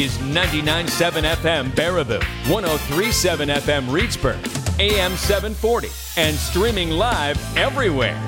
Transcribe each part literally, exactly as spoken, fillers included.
is ninety-nine point seven F M Baraboo, one oh three point seven F M Reedsburg, A M seven forty, and streaming live everywhere.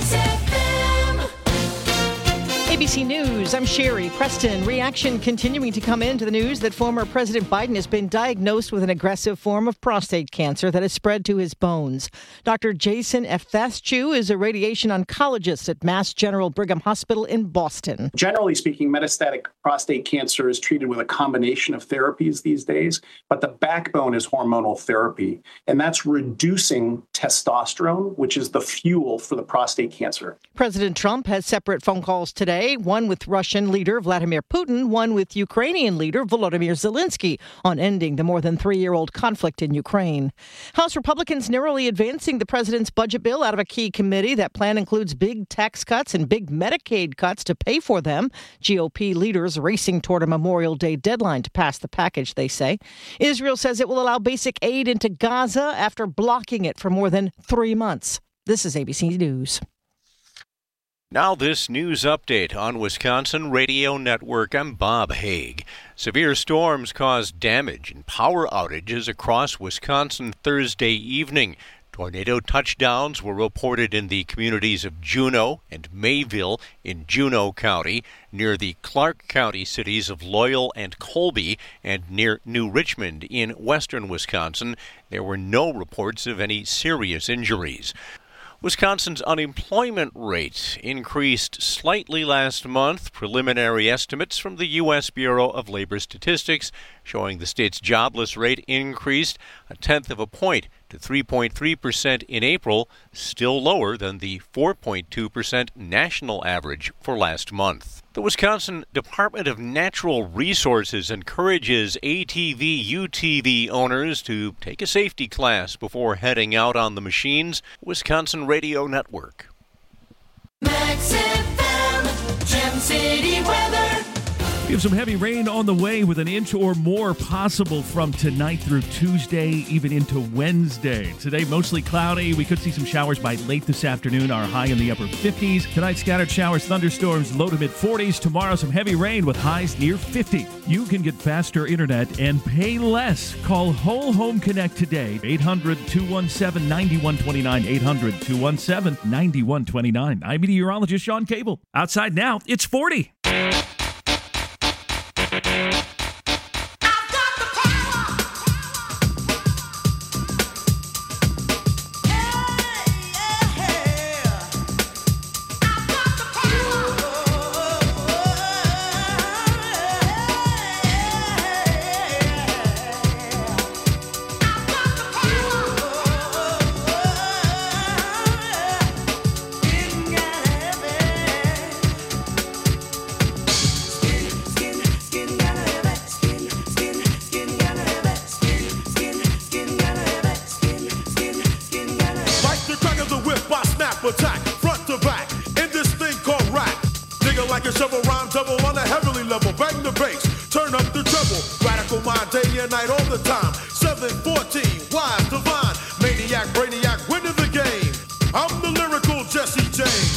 A B C News, I'm Sherry Preston. Reaction continuing to come into the news that former President Biden has been diagnosed with an aggressive form of prostate cancer that has spread to his bones. Doctor Jason Efthaschu is a radiation oncologist at Mass General Brigham Hospital in Boston. Generally speaking, metastatic prostate cancer is treated with a combination of therapies these days, but the backbone is hormonal therapy, and that's reducing testosterone, which is the fuel for the prostate cancer. President Trump has separate phone calls today. One with Russian leader Vladimir Putin, one with Ukrainian leader Volodymyr Zelensky on ending the more than three-year-old conflict in Ukraine. House Republicans narrowly advancing the president's budget bill out of a key committee. That plan includes big tax cuts and big Medicaid cuts to pay for them. G O P leaders racing toward a Memorial Day deadline to pass the package, they say. Israel says it will allow basic aid into Gaza after blocking it for more than three months. This is A B C News. Now this news update on Wisconsin Radio Network. I'm Bob Haig. Severe storms caused damage and power outages across Wisconsin Thursday evening. Tornado touchdowns were reported in the communities of Juneau and Mayville in Juneau County, near the Clark County cities of Loyal and Colby, and near New Richmond in western Wisconsin. There were no reports of any serious injuries. Wisconsin's unemployment rate increased slightly last month. Preliminary estimates from the U S Bureau of Labor Statistics showing the state's jobless rate increased a tenth of a point to three point three percent in April, still lower than the four point two percent national average for last month. The Wisconsin Department of Natural Resources encourages A T V U T V owners to take a safety class before heading out on the machines. Wisconsin Radio Network. Max F M, Gem City weather. We have some heavy rain on the way with an inch or more possible from tonight through Tuesday, even into Wednesday. Today, mostly cloudy. We could see some showers by late this afternoon. Our high in the upper fifties. Tonight, scattered showers, thunderstorms, low to mid forties. Tomorrow, some heavy rain with highs near fifty. You can get faster internet and pay less. Call Whole Home Connect today. eight hundred, two one seven, nine one two nine. eight hundred, two one seven, nine one two nine. I'm meteorologist Sean Cable. Outside now, it's forty. Attack, front to back, in this thing called rap. Digger like a shovel, rhyme double on a heavenly level. Bang the bass, turn up the treble. Radical mind, day and night, all the time. seven fourteen, wise, divine. Maniac, brainiac, winning the game. I'm the lyrical Jesse James.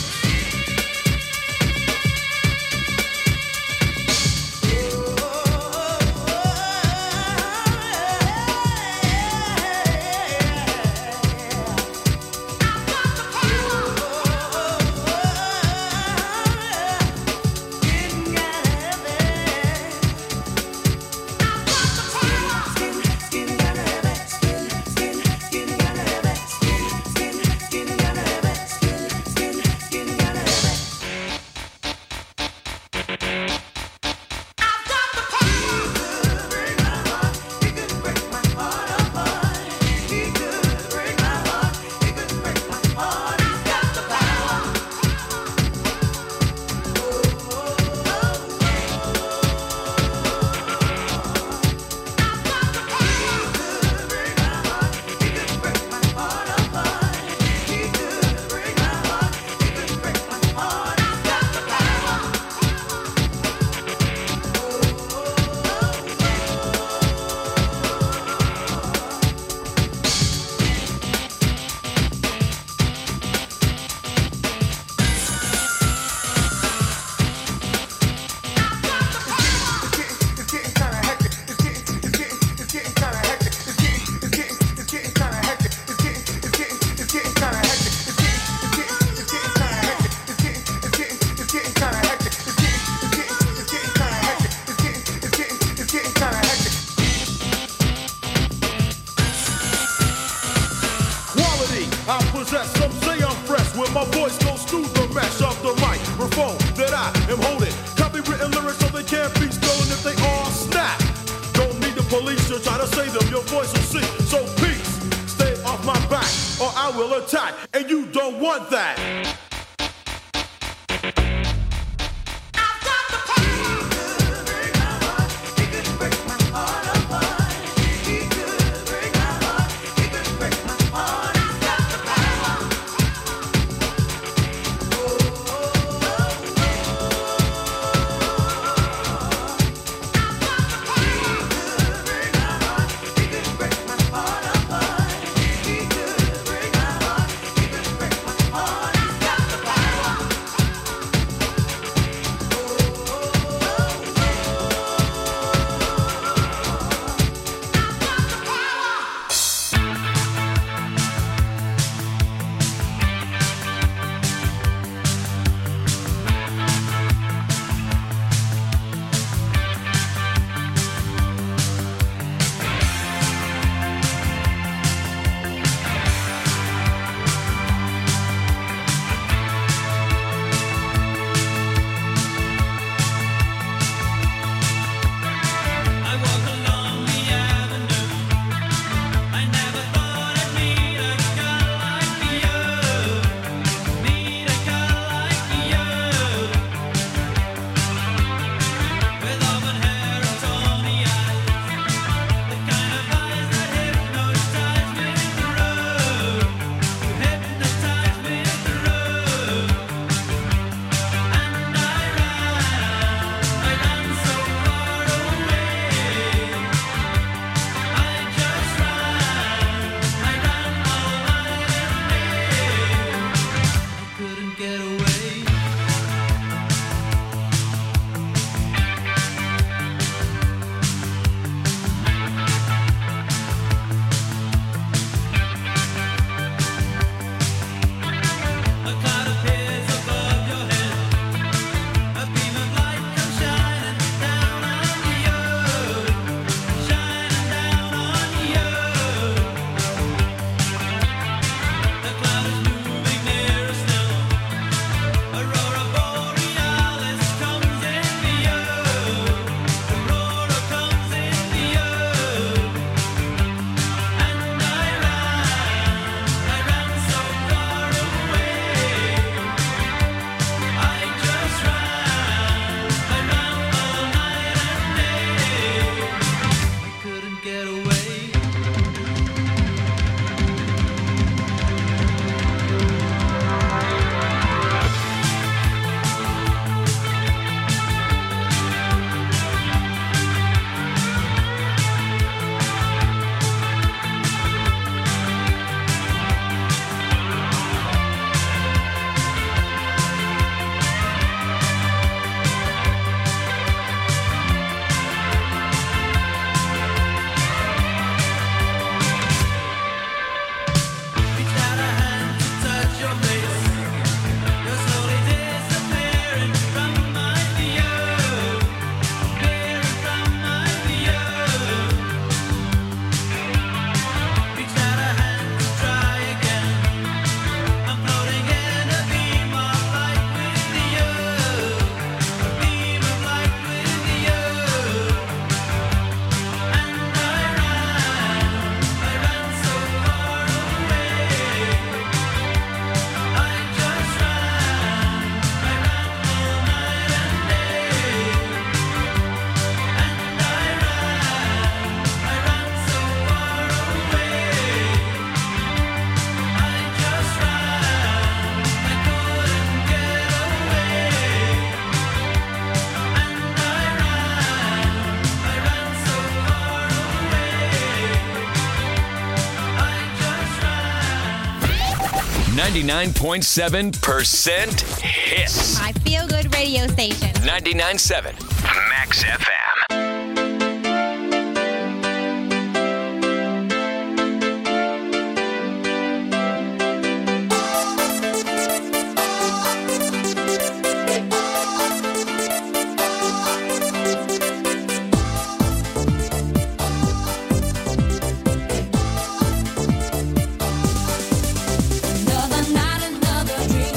my voice goes through the mesh of the microphone that I am holding. Copywritten lyrics so they can't be stolen if they all snap. Don't need the police to try to save them, your voice will sing. So peace, stay off my back or I will attack, and you don't want that. ninety-nine point seven percent hits. My feel-good radio station. ninety-nine point seven Max F M. Another night, another dream.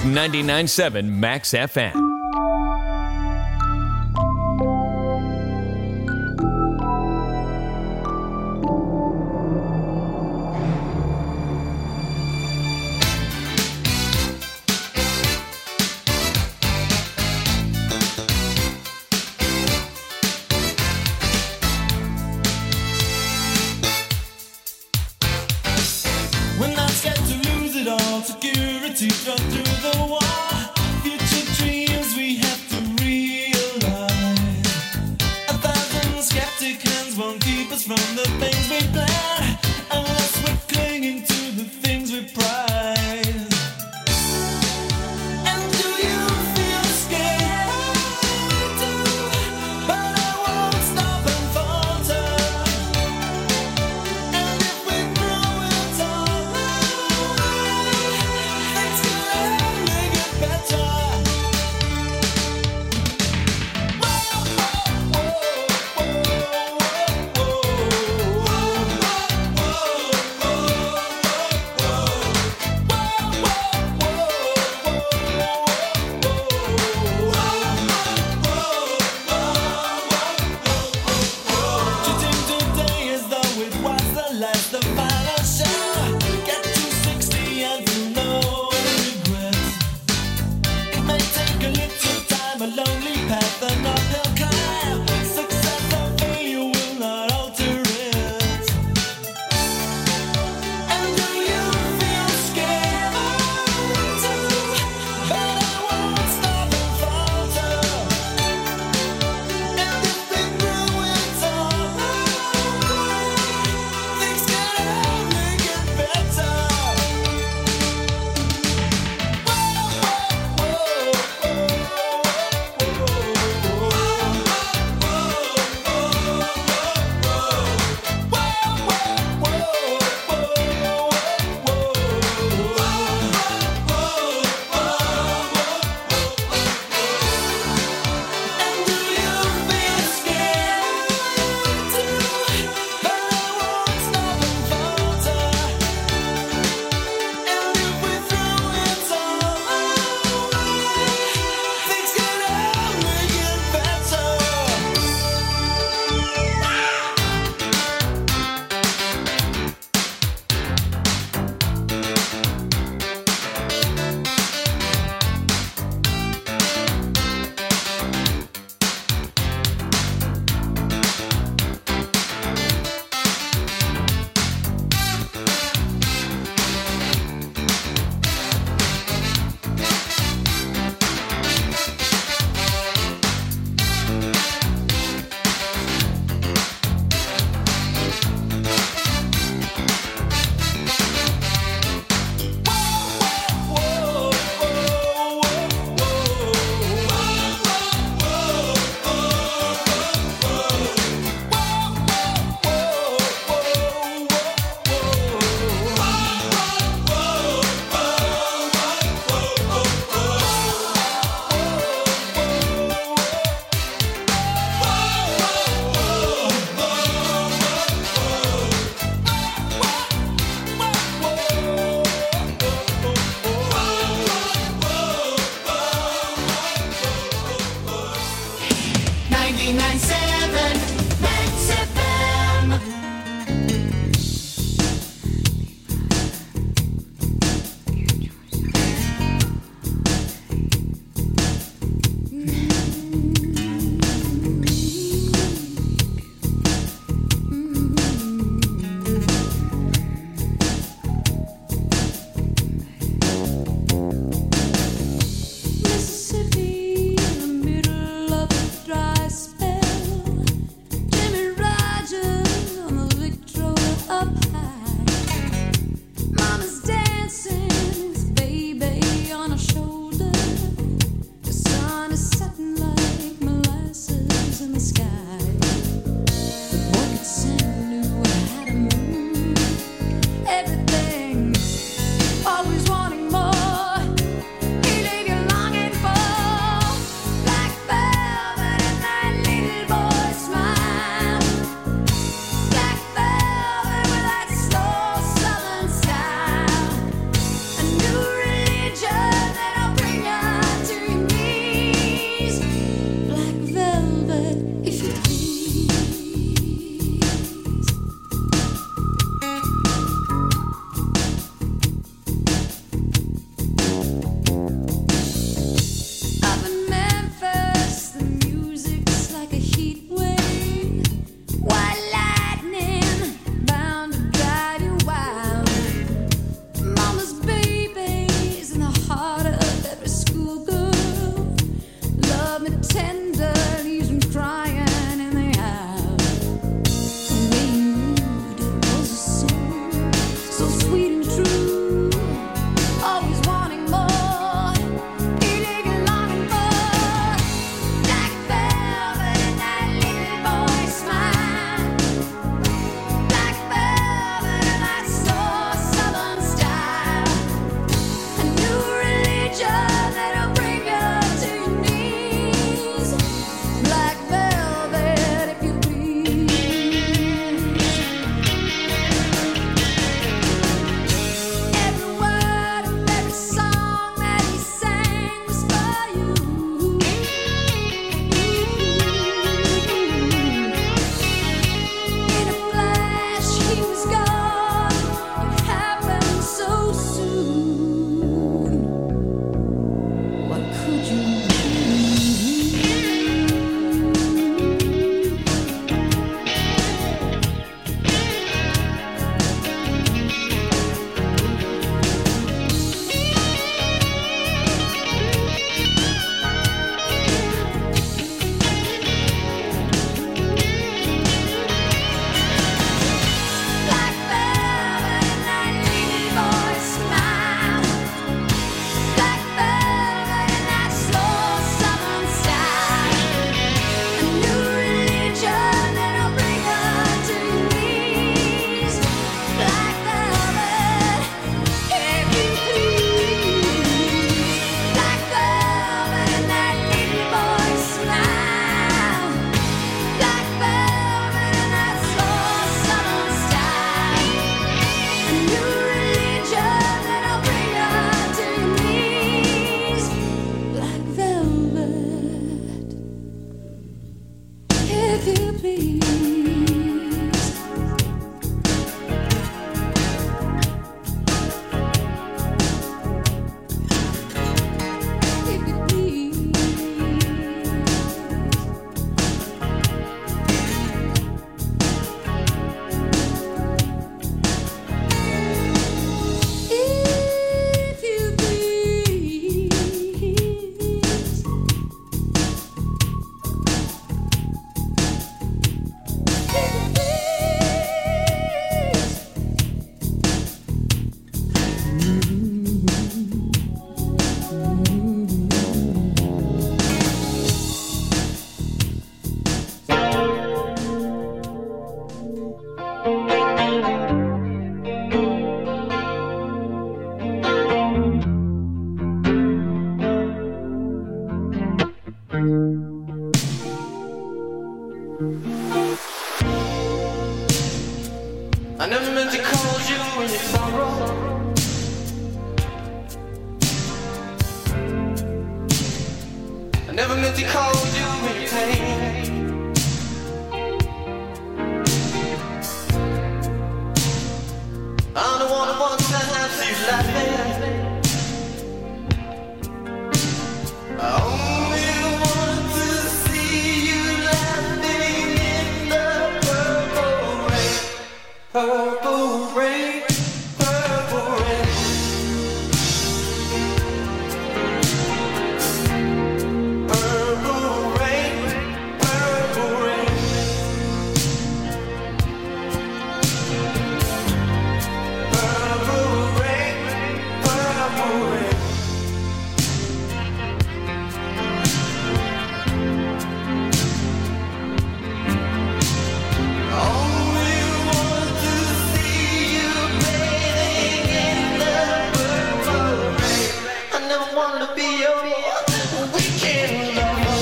ninety-nine point seven Max F M. We're not scared to lose it all. Security drunk through the wall. Future dreams we have to realize. A thousand skeptic hands won't keep us from the things we plan, unless we're clinging to the things we prize. And do you feel scared? I do, but I won't stop and falter. And if we grow in tall, things can only get better. Whoa, whoa, whoa, whoa, whoa, whoa, whoa, whoa, whoa. I never meant to cause you any sorrow. I never meant to cause you any pain. I'm the one who wants to see you laughing. I only want to see you laughing in the purple rain. Purple rain, purple rain. Purple rain, purple rain. Purple rain, purple rain. Only want to see you bathing in the purple rain. I never wanted to be your weekend lover.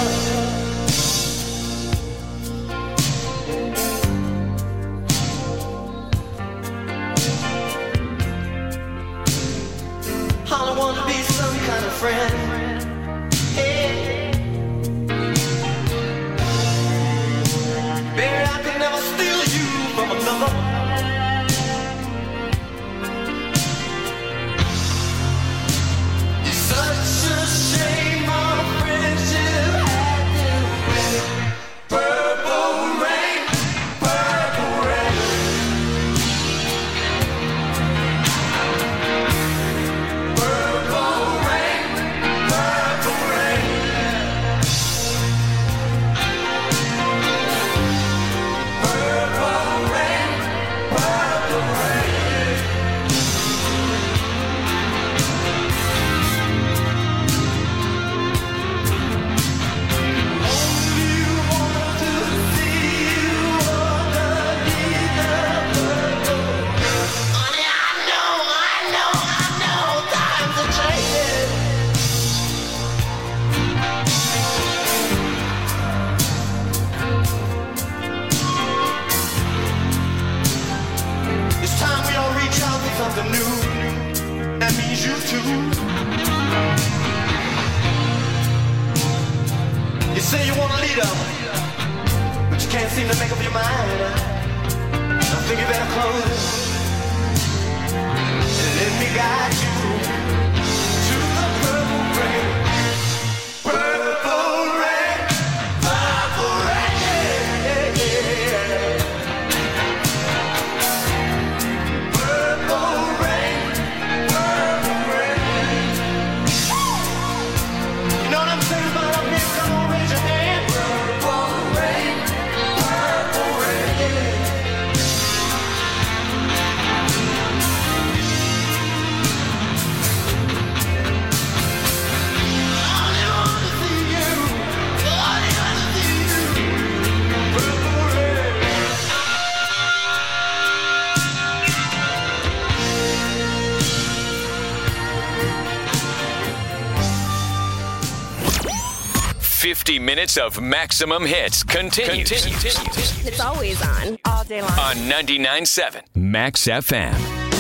I don't want to be some kind of friend. Hey. Baby, I could never steal you from another. It's such a shame our friendship had to end. Purple rain, purple rain. Purple rain, purple rain. Purple rain, purple rain. Only want to see you underneath the purple rain. Honey, I know, I know, I know, times are changing. It's time we all reach out for something new. That means you too. You say you want a leader, but you can't seem to make up your mind. I think you better close and let me guide you to the purple rain. Purple rain, purple rain. Purple rain, purple rain. You know what I'm saying about up here? Come on, raise your hand. Purple rain, purple rain. I only want to see you. I only want to see you. Purple rain. fifty minutes of maximum hits continues, It's always on, all day long. on ninety-nine point seven Max F M.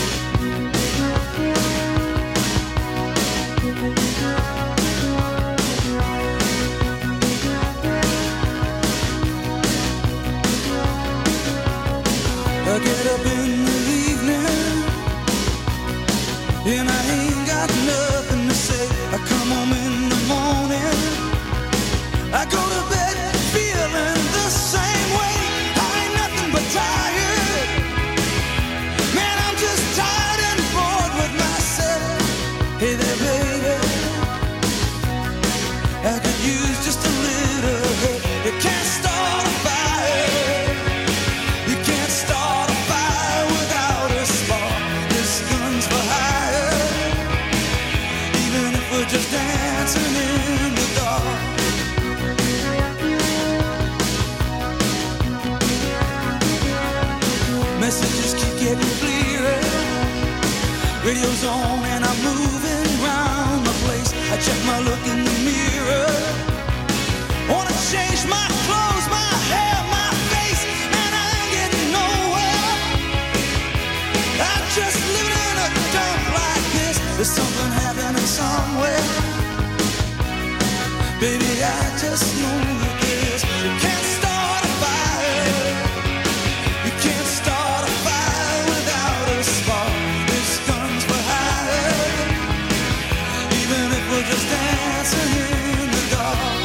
I get up in the evening and I ain't got nothing to say. I come home in the morning, I go to bed feeling the same way. I ain't nothing but tired. Man, I'm just tired and bored with myself. Hey there, baby, I could use just a little help. You can't start a fire. You can't start a fire without a spark. This gun's for hire. Even if we're just dancing in the dark. Messages keep getting clearer. Radio's on and I'm moving around the place. I check my look in the mirror. Wanna change my clothes, my hair, my face, and I ain't getting nowhere. There's something happening somewhere. Baby, I just know that there's, you can't start a fire. You can't start a fire without a spark. This gun's for hire. Even if we're just dancing in the dark.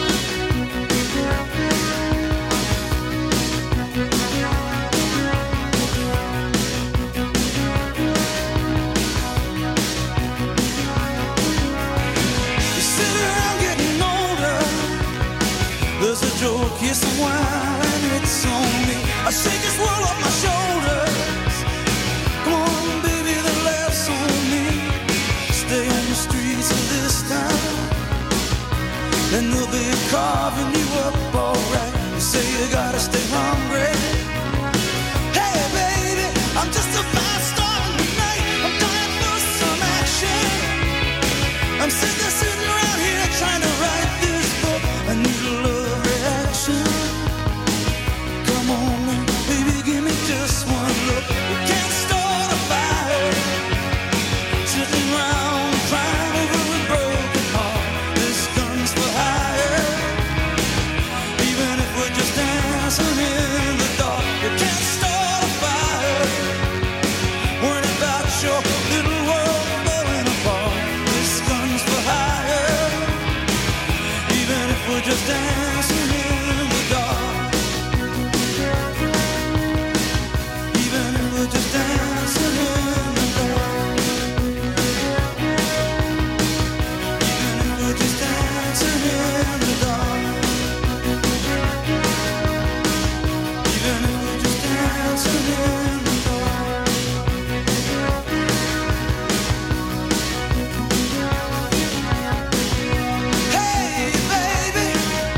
You sit around getting older. There's a joke, here's some wine, and it's on me. I shake this world off my shoulders. Come on, baby, the laughs on me. Stay on the streets of this town, and they'll be carving you up alright. You say you gotta stay hungry. Hey, baby, I'm just a fast star tonight. I'm dying for some action. I'm sitting there, sitting around here trying to write this book. I need a love reaction. Come on, baby, give me just one look. We can't start a fire. Sitting around crying over a broken heart. This gun's for hire. Even if we're just dancing in the dark. You can't start a fire. Worrying about your little world falling apart. This gun's for hire. Even if we're just dancing in the dark. Even if we're just dancing in the dark. Even if we're just dancing in the dark. Even if we're just dancing in the dark. Hey, baby.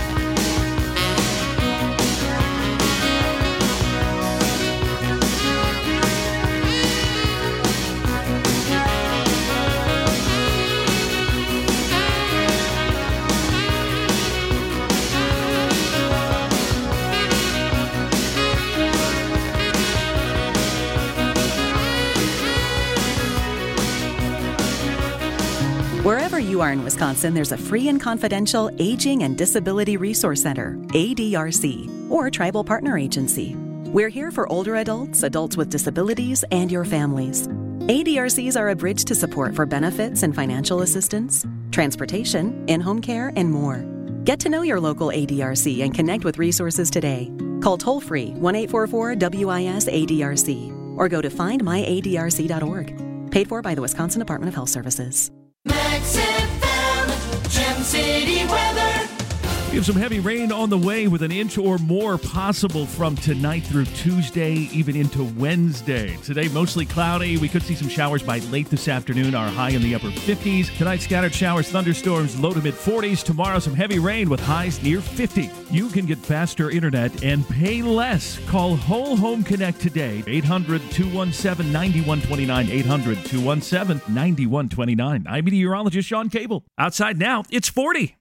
Wherever you are in Wisconsin, there's a free and confidential Aging and Disability Resource Center, A D R C, or Tribal Partner Agency. We're here for older adults, adults with disabilities, and your families. A D R Cs are a bridge to support for benefits and financial assistance, transportation, in-home care, and more. Get to know your local A D R C and connect with resources today. Call toll-free one eight four four W I S A D R C or go to find my A D R C dot org. Paid for by the Wisconsin Department of Health Services. Max F M, Gem City weather. We have some heavy rain on the way with an inch or more possible from tonight through Tuesday, even into Wednesday. Today, mostly cloudy. We could see some showers by late this afternoon, our high in the upper fifties. Tonight, scattered showers, thunderstorms, low to mid forties. Tomorrow, some heavy rain with highs near fifty. You can get faster internet and pay less. Call Whole Home Connect today. eight hundred, two one seven, nine one two nine. eight hundred, two one seven, nine one two nine. I'm meteorologist Sean Cable. Outside now, it's forty.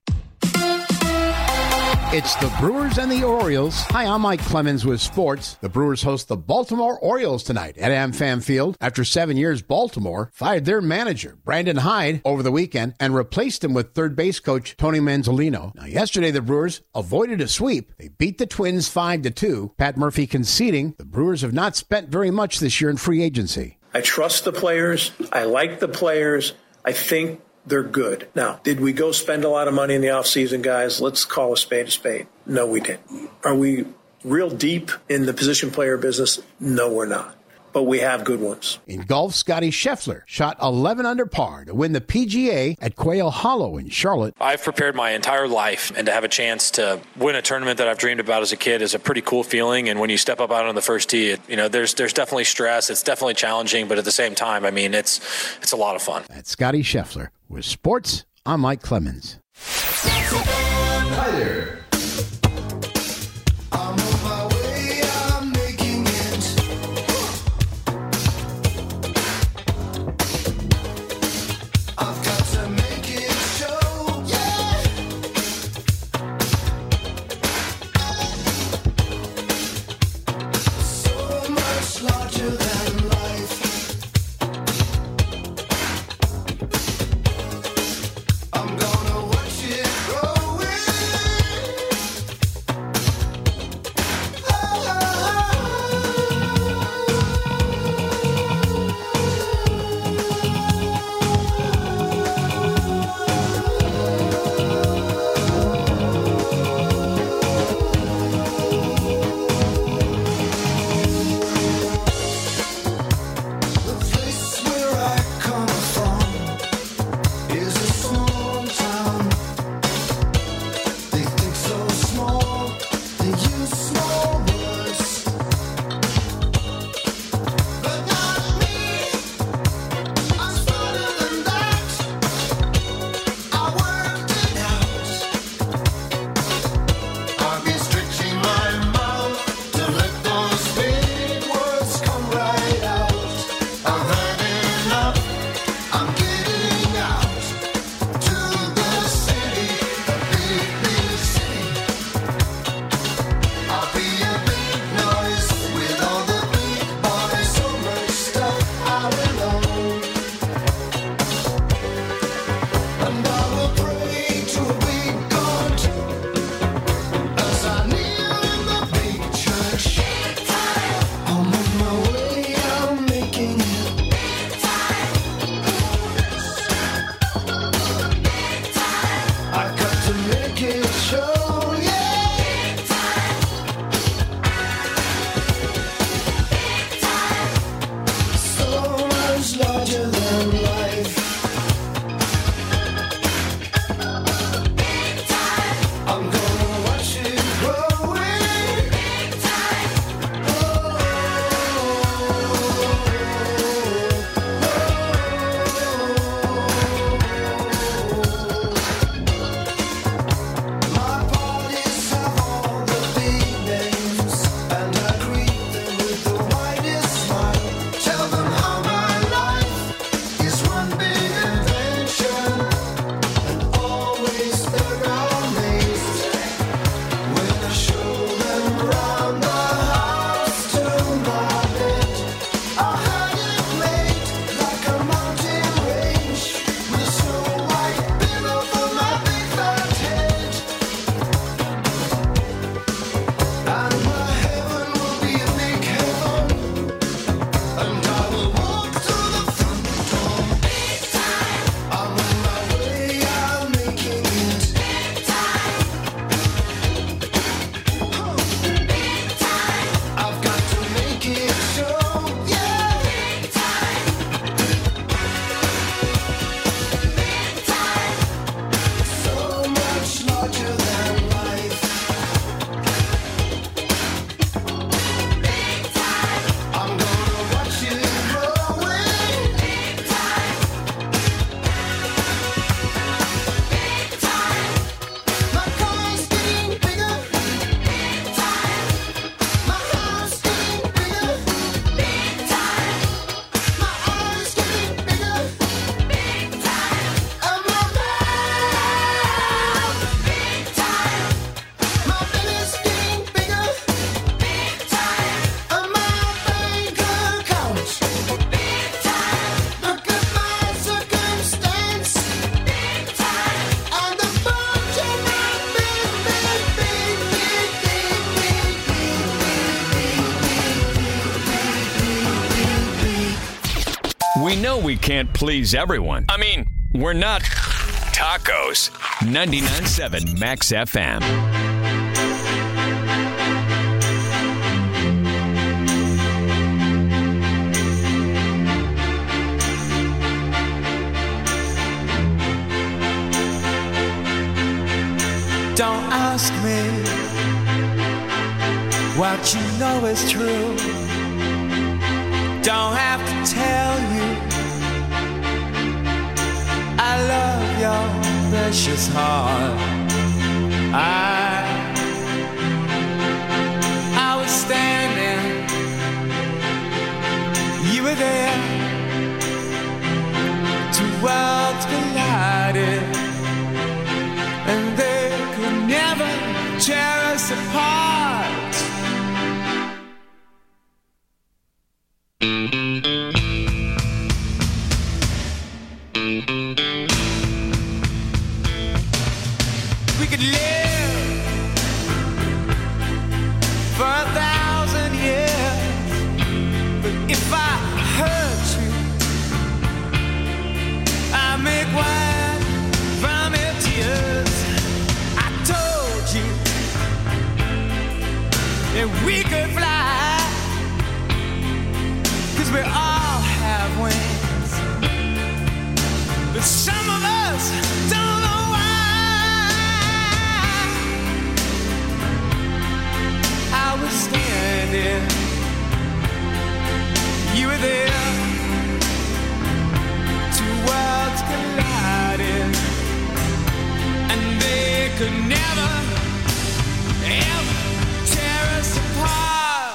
It's the Brewers and the Orioles. Hi, I'm Mike Clemens with sports. The Brewers host the Baltimore Orioles tonight at AmFam Field. After seven years, Baltimore fired their manager, Brandon Hyde, over the weekend and replaced him with third base coach Tony Manzolino. Now, yesterday, the Brewers avoided a sweep. They beat the Twins five to two. Pat Murphy conceding the Brewers have not spent very much this year in free agency. I trust the players. I like the players. I think they're good. Now, did we go spend a lot of money in the offseason, guys? Let's call a spade a spade. No, we didn't. Are we real deep in the position player business? No, we're not. But we have good ones. In golf, Scotty Scheffler shot eleven under par to win the P G A at Quail Hollow in Charlotte. I've prepared my entire life, and to have a chance to win a tournament that I've dreamed about as a kid is a pretty cool feeling. And when you step up out on the first tee, it, you know, there's there's definitely stress. It's definitely challenging, but at the same time, I mean, it's it's a lot of fun. That's Scotty Scheffler. With sports, I'm Mike Clemens. Hi there. I'm on my way, I'm making it. I've got to make it show, yeah. So much larger than life. We know we can't please everyone. I mean, we're not tacos. ninety-nine point seven Max F M. Don't ask me what you know is true. Don't have to tell you I love your precious heart. I I was standing, you were there. Two worlds collided, and they could never tear us apart. We could live for a thousand years, but if I hurt you, I make wine from your tears. I told you that we could fly, 'cause we all have wings, but some of us don't know why. I was standing, you were there. Two worlds collided, and they could never, ever tear us apart.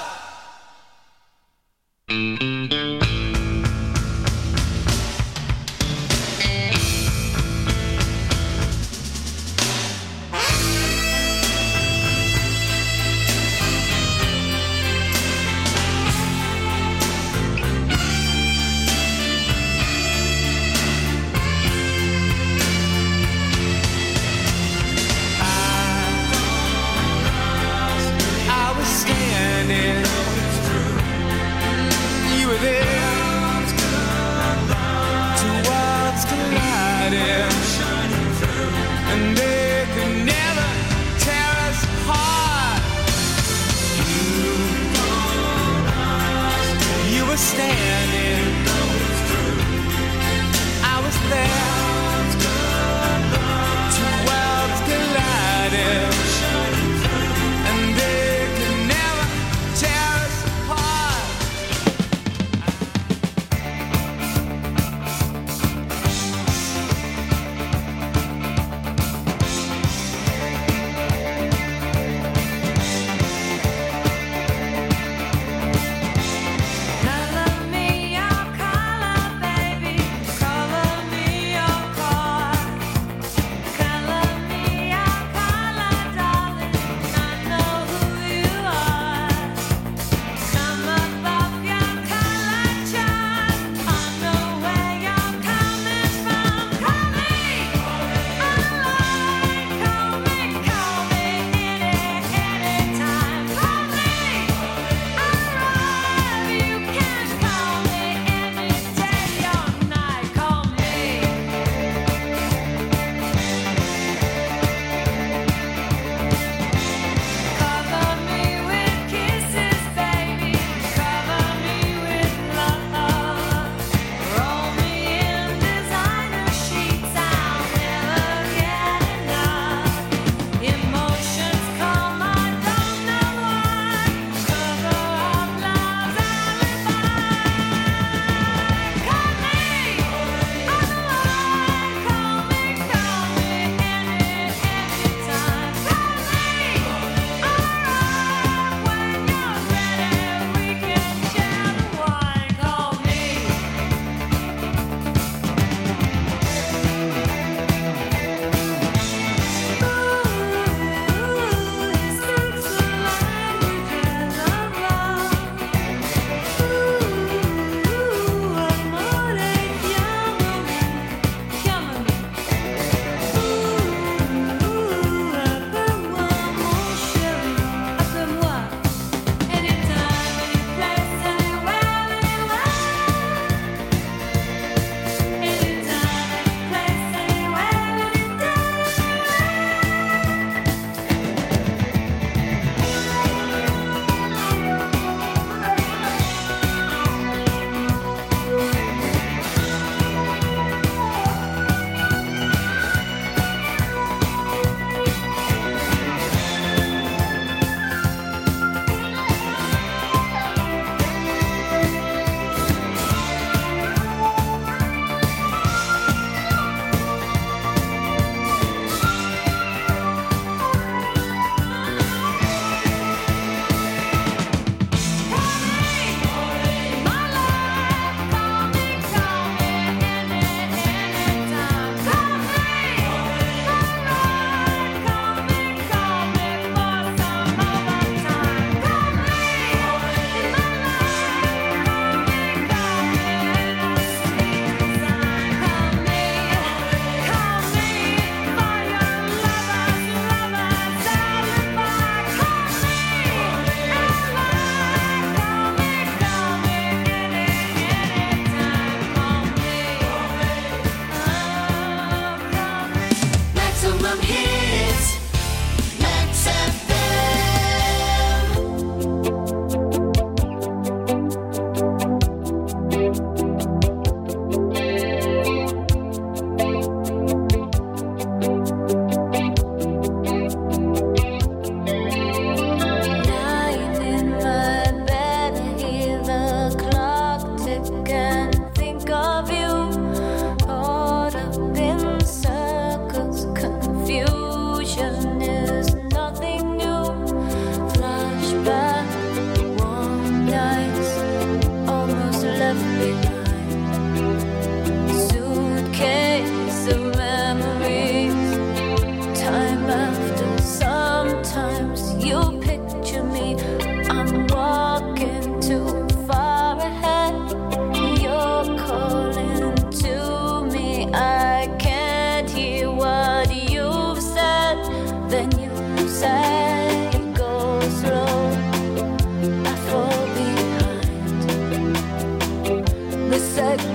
Color me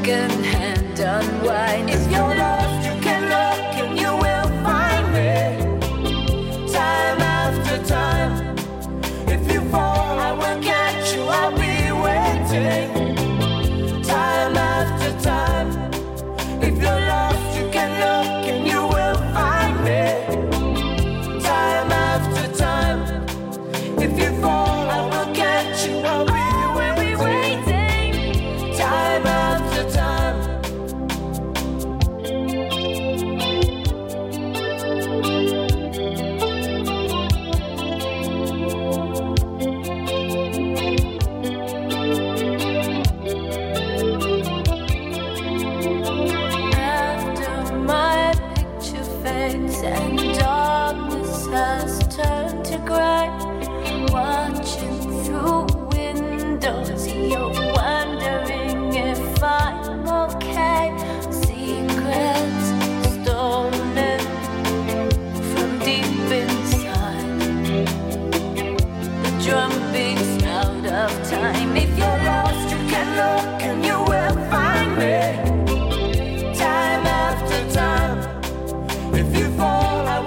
second-hand unwind. If you're lost, you can look and you will find me. Time after time. If you fall, I will catch you. I'll be waiting. Time after time. If you're lost, you can look and you will find me. Time after time. If you fall, I will catch you. I'll be waiting. Time after time. After my picture fades and darkness has turned to gray, watching through windows, you're wondering if I'm okay. Secrets stolen from deep inside. The drum beats out of time. If you're lost, you can look and you will find me. Time after time. If you fall, I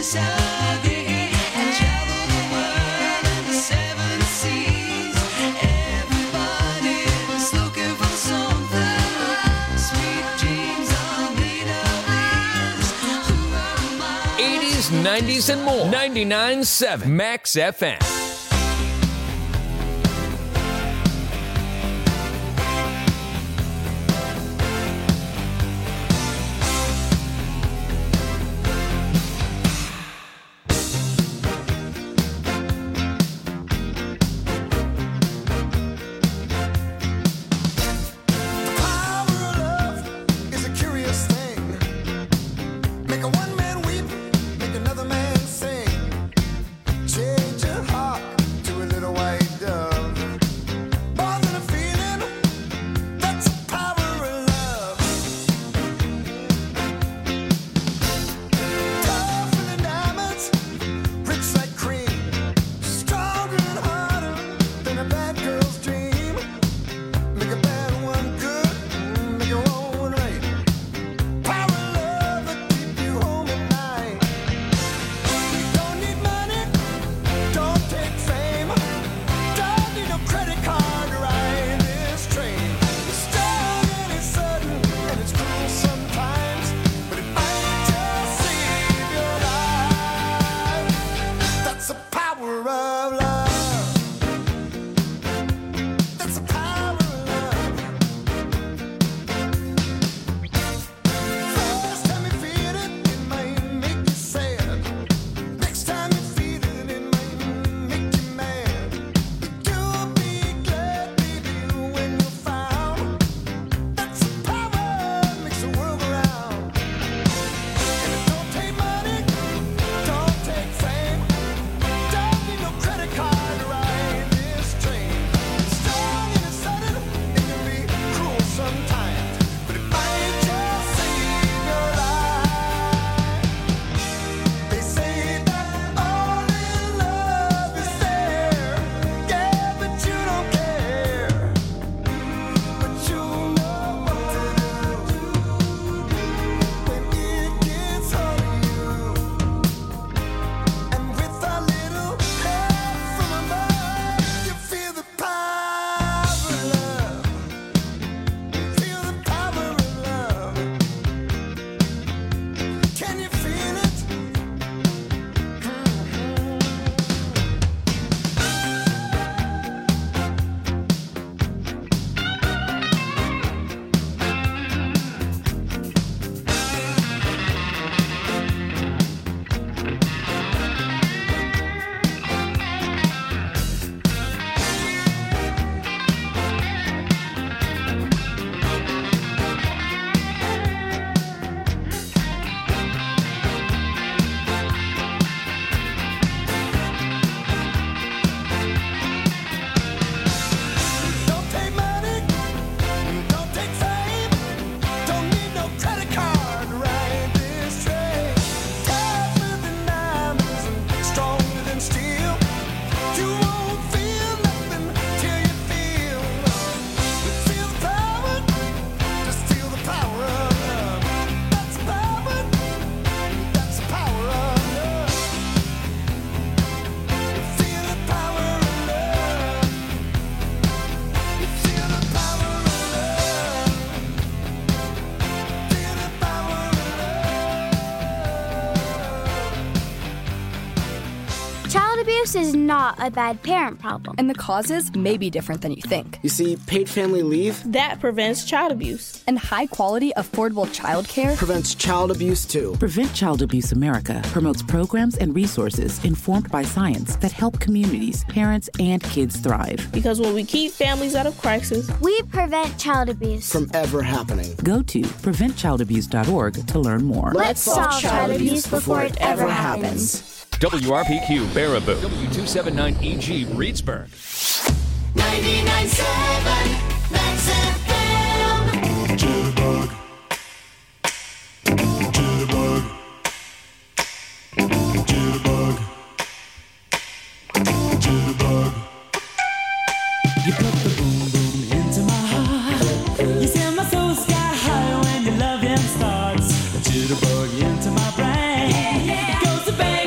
nineties and more. ninety-nine point seven Max F M. Abuse is not a bad parent problem. And the causes may be different than you think. You see, paid family leave, that prevents child abuse. And high-quality, affordable child care prevents child abuse, too. Prevent Child Abuse America promotes programs and resources informed by science that help communities, parents, and kids thrive. Because when we keep families out of crisis, we prevent child abuse from ever happening. Go to prevent child abuse dot org to learn more. Let's solve child abuse before it ever happens. W R P Q Baraboo, W two seventy-nine E G Reedsburg. ninety-nine point seven Max F M. Jitterbug. Jitterbug. Jitterbug. Jitterbug. You put the boom boom into my heart. You send my soul sky high when your loving starts. A jitterbug into my brain. Yeah, yeah. Goes to bang.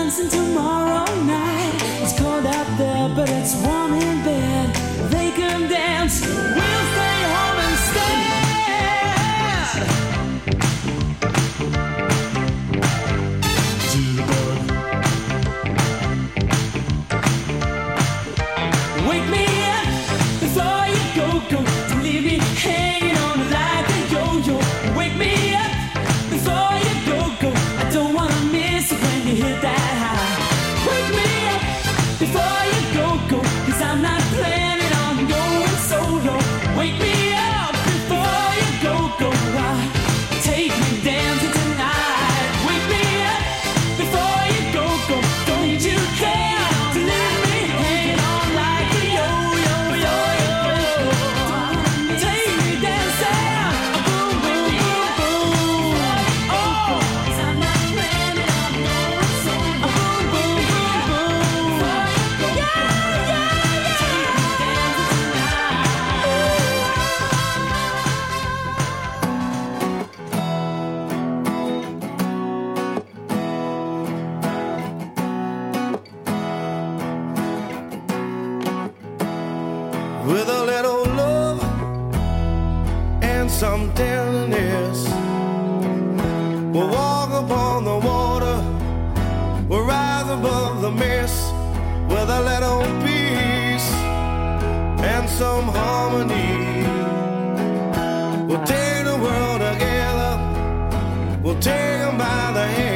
dancing tomorrow night. It's cold out there, but it's warm in bed. They can dance, we'll stay home instead. Wake me up before you go, go. Don't leave me hanging on like a yo-yo. Wake me up before you go, go. I don't wanna miss it when you hit that high. Wake me up before you go, go. Cause I'm not planning on going solo. Wake me up before you go, go. Ah, take me dancing tonight. Wake me up before you go, go. Don't you care to leave me hanging on like a yo-yo, yo-yo. Take me dancing, boom, boom, boom, boom. Oh, 'cause I'm not planning on going solo. Boom, boom, boom, boom. Yeah, yeah, yeah. Take me dancing with a little love and some tenderness. We'll walk upon the water, we'll rise above the mist with a little peace and some harmony. We'll take the world together, we'll take them by the hand.